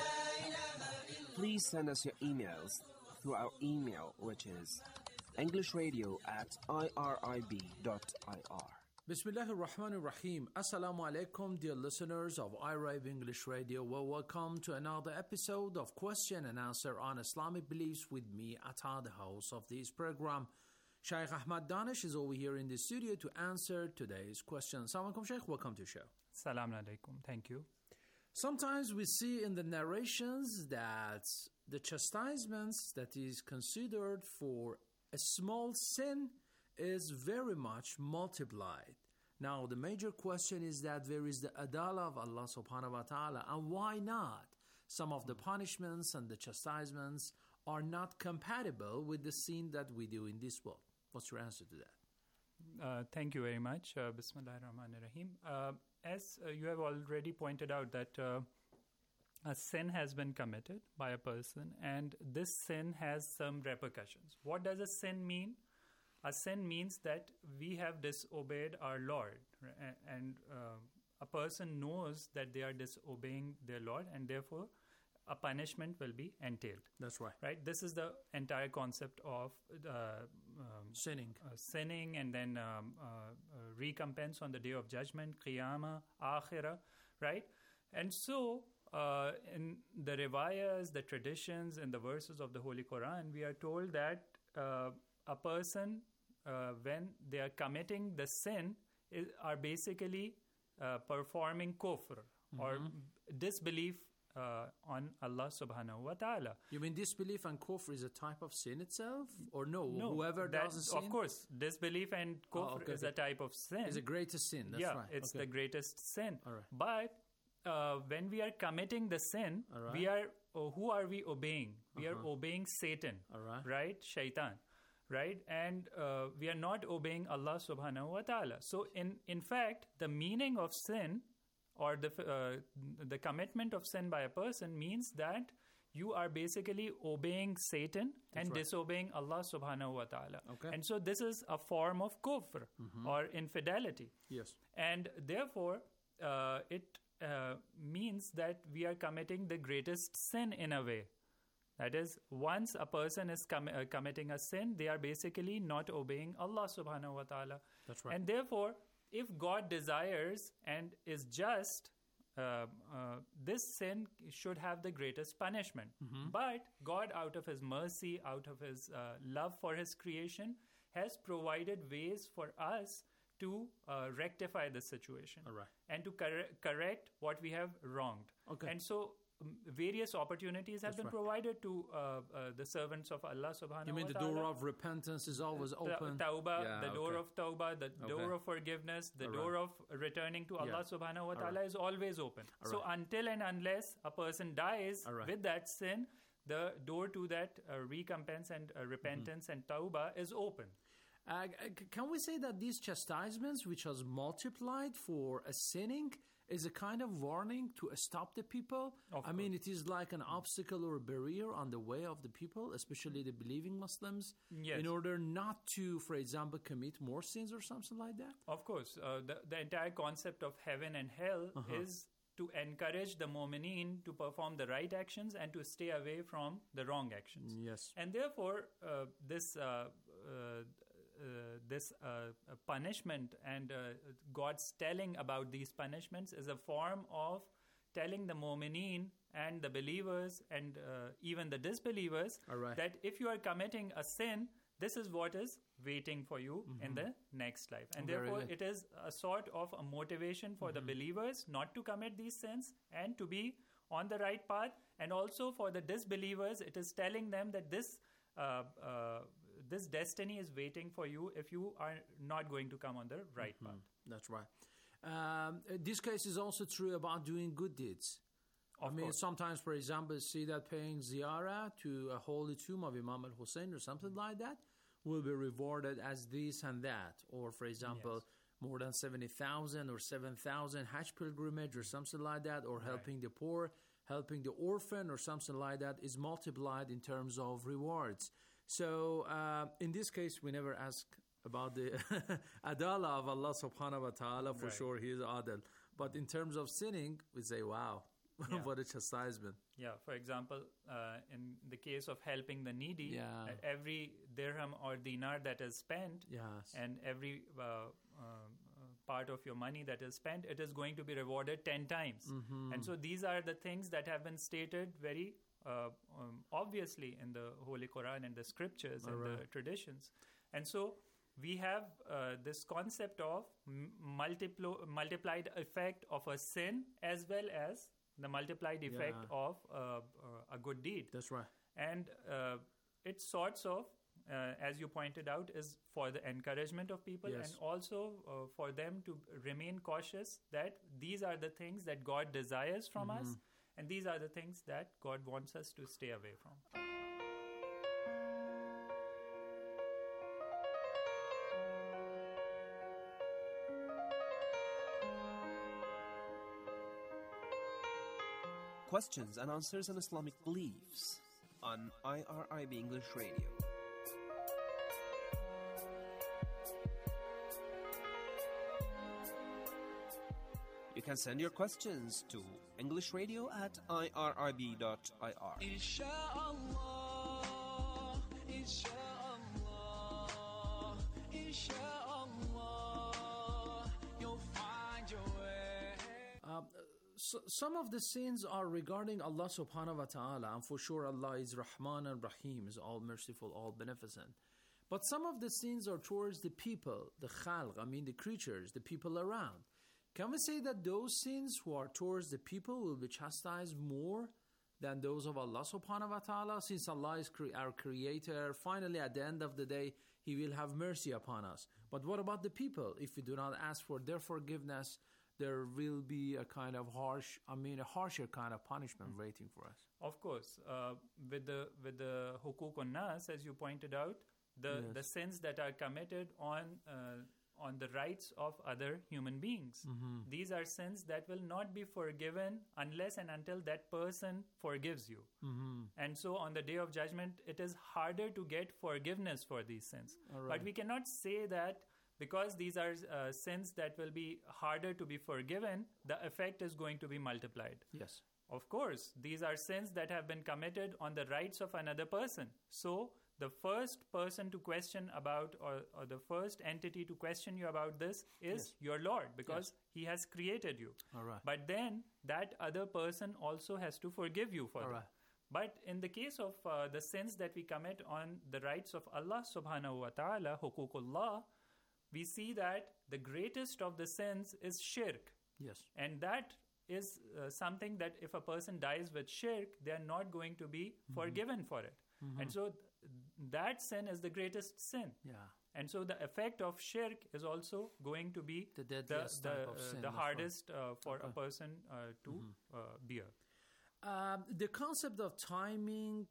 Please send us your emails through our email, which is englishradio at irib dot i r. Bismillahir Rahmanir Rahim. Assalamu alaikum, dear listeners of I R I B English Radio. Well, welcome to another episode of Question and Answer on Islamic Beliefs with me, Atta, the host of this program. Shaykh Ahmad Danish is over here in the studio to answer today's question. Assalamu alaikum, Shaykh. Welcome to the show. Assalamu alaikum. Thank you. Sometimes we see in the narrations that the chastisements that is considered for a small sin is very much multiplied. Now, the major question is that where is the adala of Allah subhanahu wa ta'ala, and why not? Some of the punishments and the chastisements are not compatible with the sin that we do in this world. What's your answer to that? Uh, thank you very much. Uh, Bismillahir Rahmanir Rahim. Uh, as uh, you have already pointed out that uh, a sin has been committed by a person, and this sin has some repercussions. What does a sin mean? A sin means that we have disobeyed our Lord, right? And uh, a person knows that they are disobeying their Lord, and therefore a punishment will be entailed. That's right. Right? This is the entire concept of uh, um, sinning. Uh, sinning, and then um, uh, uh, recompense on the Day of Judgment, Qiyamah, Akhirah, right? And so, uh, in the riwayas, the traditions, and the verses of the Holy Quran, we are told that uh, a person, uh, when they are committing the sin, is, are basically uh, performing kufr, mm-hmm. or disbelief Uh, on Allah subhanahu wa ta'ala. You mean disbelief and kufr is a type of sin itself? Or no, no whoever that, does a sin? Of course, disbelief and kufr oh, okay, is okay. a type of sin. It's the greatest sin, that's yeah, right. it's okay. the greatest sin. All right. But uh, when we are committing the sin, right. we are oh, who are we obeying? We uh-huh. are obeying Satan, All right. right? Shaitan, right? And uh, we are not obeying Allah subhanahu wa ta'ala. So in, in fact, the meaning of sin, or the uh, the commitment of sin by a person, means that you are basically obeying Satan That's and right. disobeying Allah subhanahu wa ta'ala. Okay. And so this is a form of kufr, mm-hmm. or infidelity. Yes. And therefore, uh, it uh, means that we are committing the greatest sin in a way. That is, once a person is com- uh, committing a sin, they are basically not obeying Allah subhanahu wa ta'ala. That's right. And therefore, if God desires and is just, uh, uh, this sin should have the greatest punishment. Mm-hmm. But God, out of His mercy, out of His uh, love for His creation, has provided ways for us to uh, rectify the situation. All right. And to cor- correct what we have wronged. Okay. And so um, various opportunities have That's been right. provided to uh, uh, the servants of Allah subhanahu wa ta'ala. You mean the door of repentance is always open? Ta- Tawbah, Yeah, the door okay. of Tawbah, the Okay. door of forgiveness, the All door right. of returning to Allah Yeah. subhanahu wa All ta'ala right. is always open. All So right. until and unless a person dies All right. with that sin, the door to that uh, recompense and uh, repentance Mm-hmm. and Tawbah is open. Uh, c- can we say that these chastisements, which has multiplied for a sinning, is a kind of warning to stop the people? Of I mean, it is like an obstacle or a barrier on the way of the people, especially the believing Muslims, Yes. in order not to, for example, commit more sins or something like that? Of course, uh, the, the entire concept of heaven and hell Uh-huh. is to encourage the mu'mineen to perform the right actions and to stay away from the wrong actions. Yes. And therefore, uh, this uh, uh, uh, this uh, uh, punishment and uh, God's telling about these punishments is a form of telling the mu'mineen and the believers and uh, even the disbelievers All right. that if you are committing a sin, this is what is waiting for you in the next life. And Very therefore, good. it is a sort of a motivation for the believers not to commit these sins and to be on the right path. And also for the disbelievers, it is telling them that this uh, uh, this destiny is waiting for you if you are not going to come on the right path. That's right. Um, uh, this case is also true about doing good deeds. I Of mean, course. sometimes, for example, see that paying ziyarah to a holy tomb of Imam al Hussein or something like that will be rewarded as this and that. Or, for example, more than seventy thousand or seven thousand Hajj pilgrimage or something like that, or helping the poor, helping the orphan or something like that is multiplied in terms of rewards. So, uh, in this case, we never ask about the adala of Allah subhanahu wa ta'ala. For Right. sure, He is adal. But in terms of sinning, we say, wow, Yeah. what a chastisement. Yeah, for example, uh, in the case of helping the needy, Yeah. uh, every dirham or dinar that is spent, Yes. and every uh, uh, uh, part of your money that is spent, it is going to be rewarded ten times. Mhm. And so these are the things that have been stated very uh, um, obviously in the Holy Quran and the scriptures and the Alright. traditions. And so we have uh, this concept of m- multiplo- multiplied effect of a sin as well as the multiplied effect Yeah. of uh, uh, a good deed. That's right. And uh, it sorts of, uh, as you pointed out, is for the encouragement of people Yes. and also uh, for them to remain cautious that these are the things that God desires from us, Mhm. and these are the things that God wants us to stay away from. Questions and answers on Islamic beliefs on I R I B English Radio. You can send your questions to English Radio at I R I B dot I R. Inshallah, inshallah, inshallah, you'll find your way. Um, so, some of the sins are regarding Allah subhanahu wa ta'ala, and for sure Allah is Rahman and Rahim, is all merciful, all beneficent. But some of the sins are towards the people, the khalq, I mean the creatures, the people around. Can we say that those sins who are towards the people will be chastised more than those of Allah subhanahu wa ta'ala? Since Allah is cre- our creator, finally at the end of the day, He will have mercy upon us. But what about the people? If we do not ask for their forgiveness, there will be a kind of harsh, I mean a harsher kind of punishment waiting for us. Of course, uh, with the with the hukukun nas, as you pointed out, the, Yes. the sins that are committed on uh, on the rights of other human beings. Mhm. These are sins that will not be forgiven unless and until that person forgives you. Mhm. And so on the day of judgment, it is harder to get forgiveness for these sins. All But right. we cannot say that because these are uh, sins that will be harder to be forgiven, the effect is going to be multiplied. Yes. Of course, these are sins that have been committed on the rights of another person. So the first person to question about, or, or the first entity to question you about this is Yes. your Lord, because He has created you. All right. But then that other person also has to forgive you for All that. right. But in the case of uh, the sins that we commit on the rights of Allah subhanahu wa ta'ala, hukukullah, we see that the greatest of the sins is shirk. Yes. And that is uh, something that if a person dies with shirk, they are not going to be mm-hmm. forgiven for it. Mm-hmm. And so th- that sin is the greatest sin. Yeah. And so the effect of shirk is also going to be the, the, the, uh, sin, the hardest uh, for okay. a person uh, to mm-hmm. uh, bear. Um, the concept of timing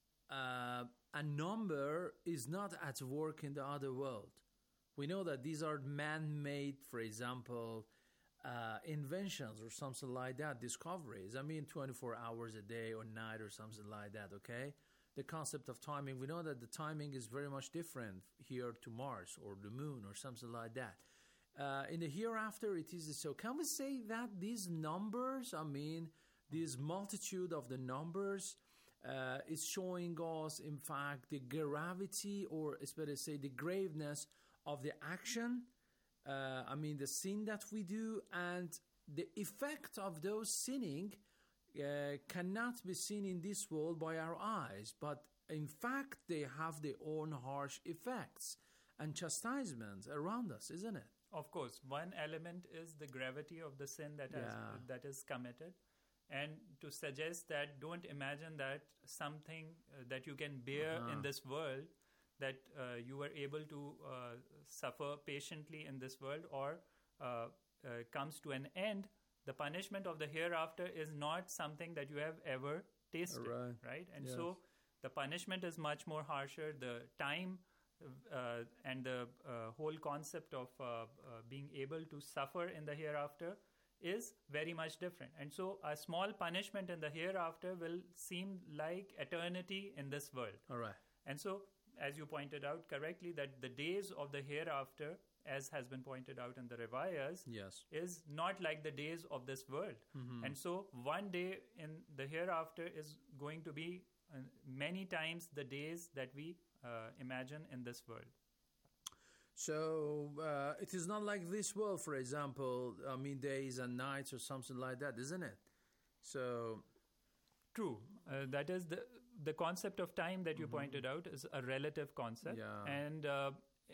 uh, a number is not at work in the other world. We know that these are man-made, for example, uh, inventions or something like that, discoveries. I mean, twenty-four hours a day or night or something like that, okay? The concept of timing, we know that the timing is very much different here to Mars or the moon or something like that. Uh, in the hereafter, it is so. Can we say that these numbers, I mean, this multitude of the numbers uh, is showing us, in fact, the gravity, or it's better to say the graveness of the action, uh, I mean, the sin that we do, and the effect of those sinning uh, cannot be seen in this world by our eyes, but in fact, they have their own harsh effects and chastisements around us, isn't it? Of course. One element is the gravity of the sin that, has, Yeah. that is committed. And to suggest that, don't imagine that something uh, that you can bear Uh-huh. in this world, that uh, you were able to uh, suffer patiently in this world or uh, uh, comes to an end. The punishment of the hereafter is not something that you have ever tasted, Right. right? And Yes. so the punishment is much more harsher. The time uh, and the uh, whole concept of uh, uh, being able to suffer in the hereafter is very much different. And so a small punishment in the hereafter will seem like eternity in this world. All right. And so, as you pointed out correctly, that the days of the hereafter, as has been pointed out in the Rivayas, Yes. is not like the days of this world. Mhm. And so one day in the hereafter is going to be uh, many times the days that we uh, imagine in this world. So uh, it is not like this world, for example, I mean, days and nights or something like that, isn't it? So... True. Uh, that is the the concept of time that you Mhm. pointed out is a relative concept. Yeah. And uh,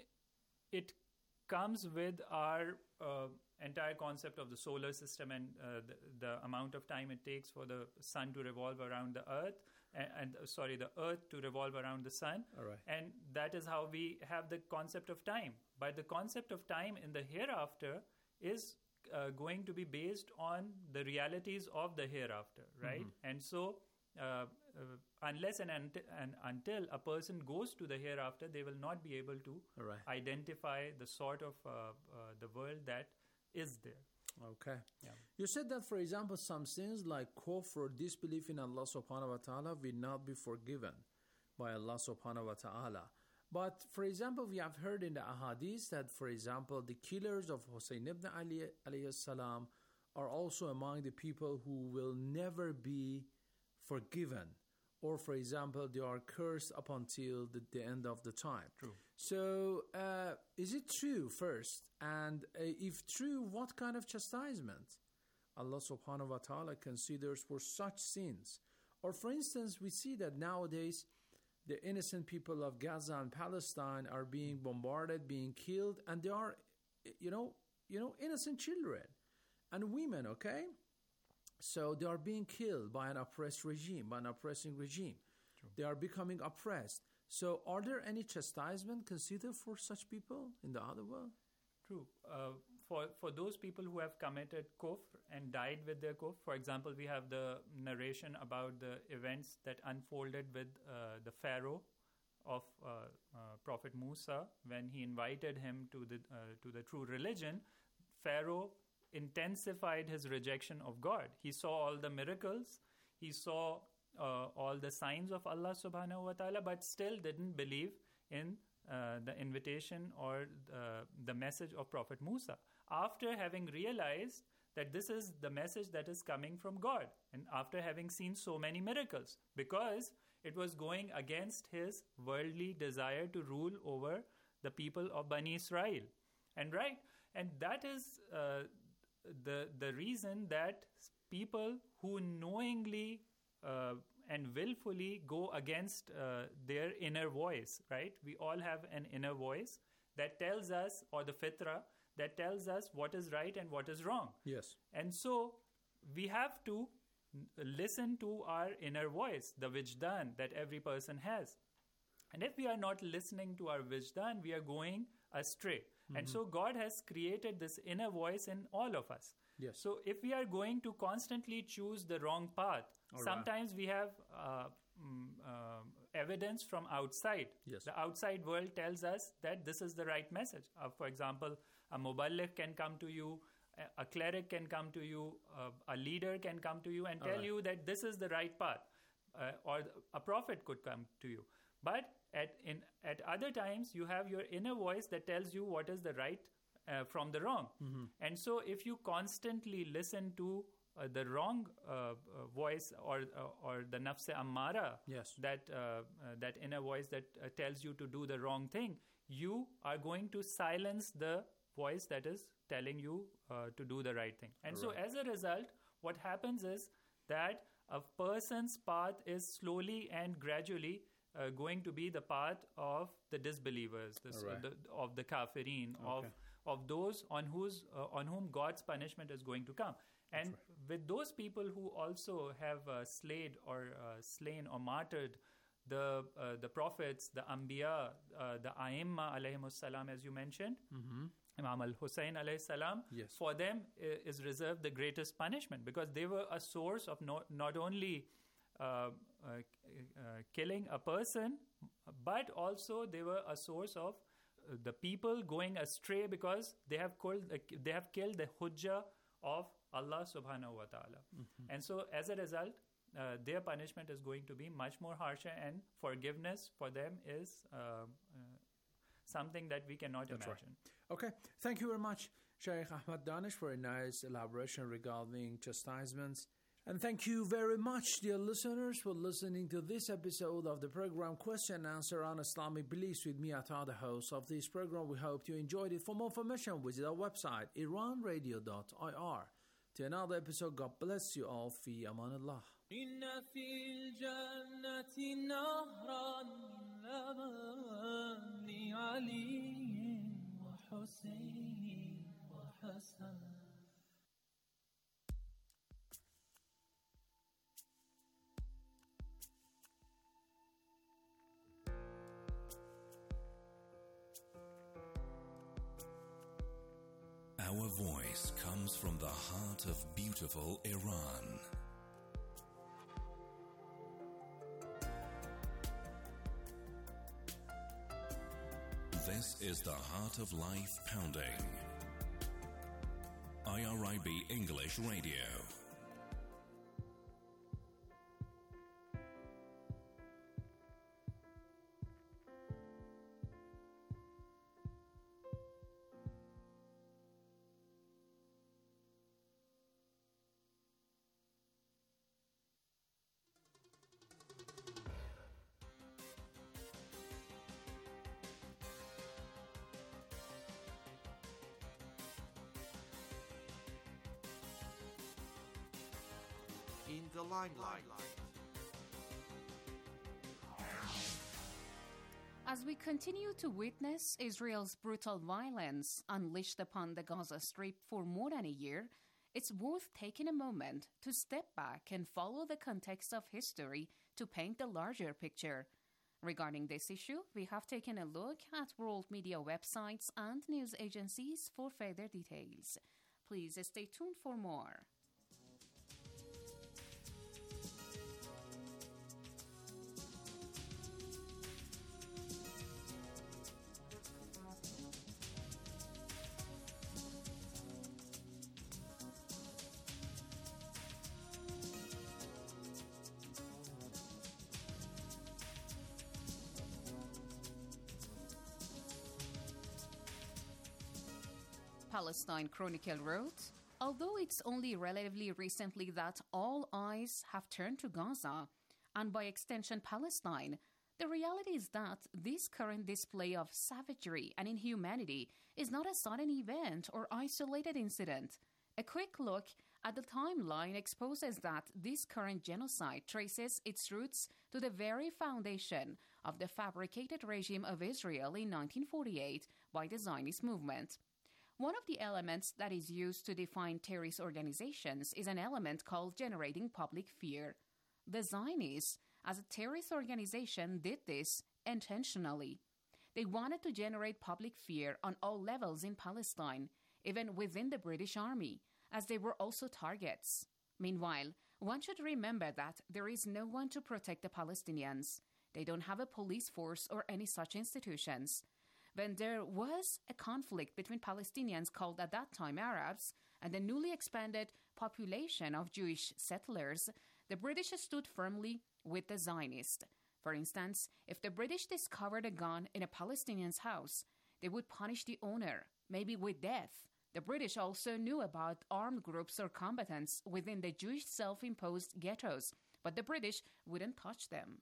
it comes with our uh, entire concept of the solar system and uh, the, the amount of time it takes for the sun to revolve around the earth and, and uh, sorry, the earth to revolve around the sun. All right. And that is how we have the concept of time. But the concept of time in the hereafter is uh, going to be based on the realities of the hereafter, right? Mhm. And so uh, uh, unless and, unti- and until a person goes to the hereafter, they will not be able to All right. identify the sort of uh, uh, the world that is there. Okay. Yeah. You said that, for example, some sins like kufr or disbelief in Allah subhanahu wa ta'ala will not be forgiven by Allah subhanahu wa ta'ala. But, for example, we have heard in the ahadith that, for example, the killers of Hussein ibn Ali alayhi salam are also among the people who will never be forgiven. Or, for example, they are cursed up until the, the end of the time. True. So, uh, is it true first? And uh, if true, what kind of chastisement Allah subhanahu wa ta'ala considers for such sins? Or, for instance, we see that nowadays the innocent people of Gaza and Palestine are being bombarded, being killed, and they are, you know, you know, innocent children and women, okay? So they are being killed by an oppressed regime, by an oppressing regime. True. They are becoming oppressed. So are there any chastisement considered for such people in the other world? True. Uh, for for those people who have committed kufr and died with their kufr, for example, we have the narration about the events that unfolded with uh, the Pharaoh of uh, uh, Prophet Musa when he invited him to the uh, to the true religion. Pharaoh intensified his rejection of God. He saw all the miracles, he saw uh, all the signs of Allah subhanahu wa ta'ala, but still didn't believe in uh, the invitation or uh, the message of Prophet Musa. After having realized that this is the message that is coming from God, and after having seen so many miracles, because it was going against his worldly desire to rule over the people of Bani Israel. And right, and that is uh, the the reason that people who knowingly uh, and willfully go against uh, their inner voice, right? We all have an inner voice that tells us, or the fitra, that tells us what is right and what is wrong. Yes. And so we have to listen to our inner voice, the wijdan that every person has. And if we are not listening to our wijdan, we are going astray. Mm-hmm. And so God has created this inner voice in all of us. Yes. So if we are going to constantly choose the wrong path, all sometimes right. we have uh, mm, uh, evidence from outside. Yes. The outside world tells us that this is the right message. Uh, for example, a muballigh can come to you, a, a cleric can come to you, uh, a leader can come to you and tell right. you that this is the right path. Uh, or a prophet could come to you. But at in at other times, you have your inner voice that tells you what is the right uh, from the wrong. Mm-hmm. And so if you constantly listen to uh, the wrong uh, uh, voice or uh, or the nafs-e ammara, yes. that, uh, uh, that inner voice that uh, tells you to do the wrong thing, you are going to silence the voice that is telling you uh, to do the right thing. And right. so as a result, what happens is that a person's path is slowly and gradually Uh, going to be the path of the disbelievers, this, right. uh, the, of the kafirin, okay. of of those on whose uh, on whom God's punishment is going to come. And right. with those people who also have uh, slayed or uh, slain or martyred the uh, the prophets, the anbiya, uh, the aimma alayhimus salam, as you mentioned, mm-hmm. Imam al-Hussein alayhi salam, yes. for them uh, is reserved the greatest punishment, because they were a source of no, not only Uh, uh, uh, killing a person, but also they were a source of uh, the people going astray because they have killed, uh, they have killed the hujjah of Allah subhanahu wa ta'ala. Mm-hmm. And so as a result, uh, their punishment is going to be much more harsher, and forgiveness for them is uh, uh, something that we cannot That's imagine. Right. Okay, thank you very much, Shaykh Ahmad Danish, for a nice elaboration regarding chastisements. And thank you very much, dear listeners, for listening to this episode of the program Question and Answer on Islamic Beliefs with me, Atta, the host of this program. We hope you enjoyed it. For more information, visit our website, iran radio dot i r. To another episode, God bless you all. Fi aman Allah. إن في الجنة نهرا من لبن علي وحسين وحسن. Our voice comes from the heart of beautiful Iran. This is the Heart of Life Pounding. I R I B English Radio. In the limelight. As we continue to witness Israel's brutal violence unleashed upon the Gaza Strip for more than a year, it's worth taking a moment to step back and follow the context of history to paint the larger picture. Regarding this issue, we have taken a look at world media websites and news agencies for further details. Please stay tuned for more. Palestine Chronicle wrote, although it's only relatively recently that all eyes have turned to Gaza, and by extension Palestine, the reality is that this current display of savagery and inhumanity is not a sudden event or isolated incident. A quick look at the timeline exposes that this current genocide traces its roots to the very foundation of the fabricated regime of Israel in nineteen forty-eight by the Zionist movement. One of the elements that is used to define terrorist organizations is an element called generating public fear. The Zionists, as a terrorist organization, did this intentionally. They wanted to generate public fear on all levels in Palestine, even within the British Army, as they were also targets. Meanwhile, one should remember that there is no one to protect the Palestinians. They don't have a police force or any such institutions. When there was a conflict between Palestinians, called at that time Arabs, and the newly expanded population of Jewish settlers, the British stood firmly with the Zionists. For instance, if the British discovered a gun in a Palestinian's house, they would punish the owner, maybe with death. The British also knew about armed groups or combatants within the Jewish self-imposed ghettos, but the British wouldn't touch them.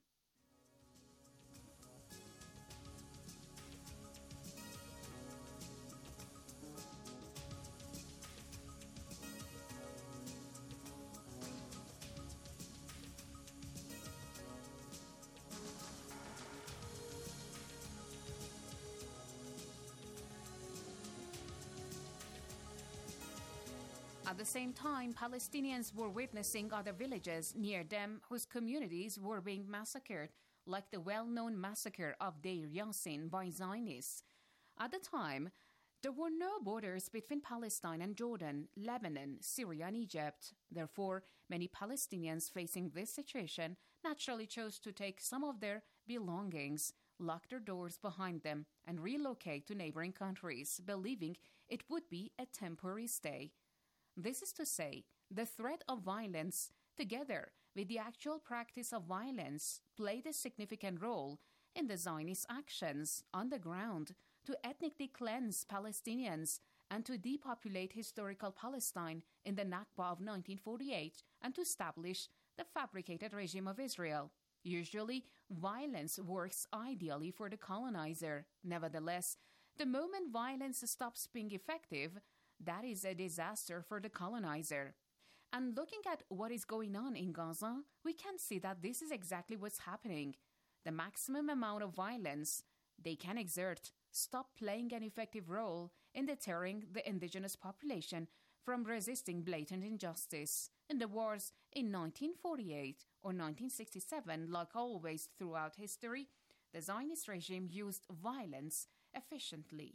At the same time, Palestinians were witnessing other villages near them whose communities were being massacred, like the well-known massacre of Deir Yassin by Zionists. At the time, there were no borders between Palestine and Jordan, Lebanon, Syria, and Egypt. Therefore, many Palestinians facing this situation naturally chose to take some of their belongings, lock their doors behind them, and relocate to neighboring countries, believing it would be a temporary stay. This is to say, the threat of violence, together with the actual practice of violence, played a significant role in the Zionist actions on the ground to ethnically cleanse Palestinians and to depopulate historical Palestine in the Nakba of nineteen forty-eight and to establish the fabricated regime of Israel. Usually, violence works ideally for the colonizer. Nevertheless, the moment violence stops being effective, that is a disaster for the colonizer. And looking at what is going on in Gaza, we can see that this is exactly what's happening. The maximum amount of violence they can exert stop playing an effective role in deterring the indigenous population from resisting blatant injustice. In the wars in nineteen forty-eight or nineteen sixty-seven, like always throughout history, the Zionist regime used violence efficiently.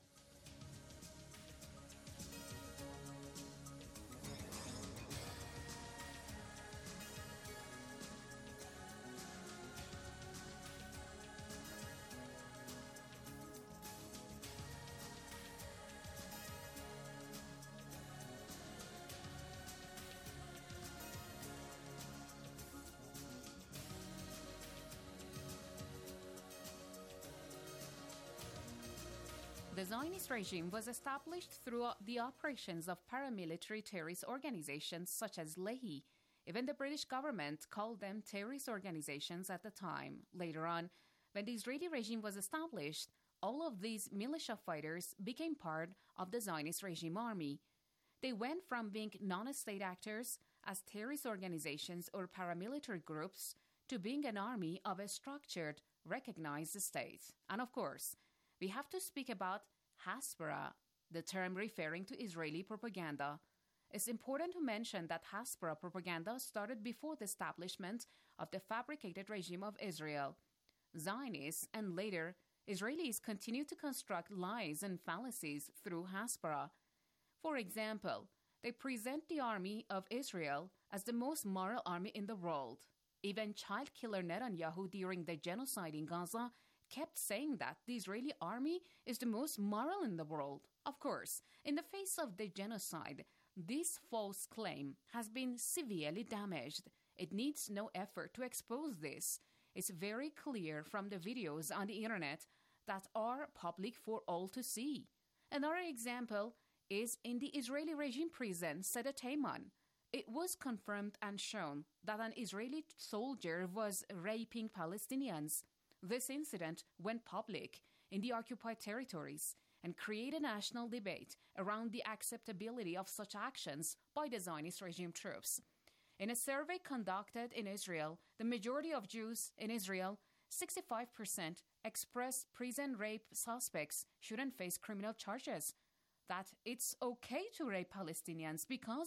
The Zionist regime was established through the operations of paramilitary terrorist organizations such as Lehi. Even the British government called them terrorist organizations at the time. Later on, when the Israeli regime was established, all of these militia fighters became part of the Zionist regime army. They went from being non-state actors as terrorist organizations or paramilitary groups to being an army of a structured, recognized state. And of course, we have to speak about Hasbara, the term referring to Israeli propaganda. It's important to mention that Hasbara propaganda started before the establishment of the fabricated regime of Israel. Zionists and later Israelis continued to construct lies and fallacies through Hasbara. For example, they present the army of Israel as the most moral army in the world. Even child killer Netanyahu during the genocide in Gaza kept saying that the Israeli army is the most moral in the world. Of course, in the face of the genocide, this false claim has been severely damaged. It needs no effort to expose this. It's very clear from the videos on the internet that are public for all to see. Another example is in the Israeli regime prison, Sede Teiman. It was confirmed and shown that an Israeli soldier was raping Palestinians. This incident went public in the occupied territories and created a national debate around the acceptability of such actions by the Zionist regime troops. In a survey conducted in Israel, the majority of Jews in Israel, sixty-five percent, expressed prison rape suspects shouldn't face criminal charges. that it's okay to rape Palestinians because